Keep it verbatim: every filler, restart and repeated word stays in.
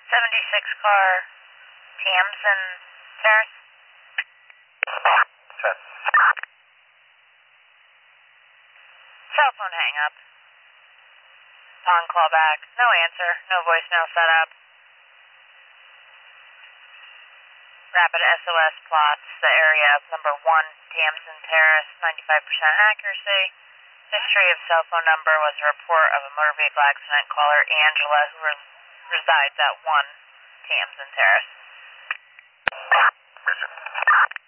seventy-six car, Tamsin Terrace. Set. Cell phone hang up. On call back. No answer. No voicemail set up. Rapid S O S plots the area of number one Tamsin Terrace, ninety-five percent accuracy. History of cell phone number was a report of a motor vehicle accident. Caller Angela, who re resides at one Tamsin Terrace. Mission.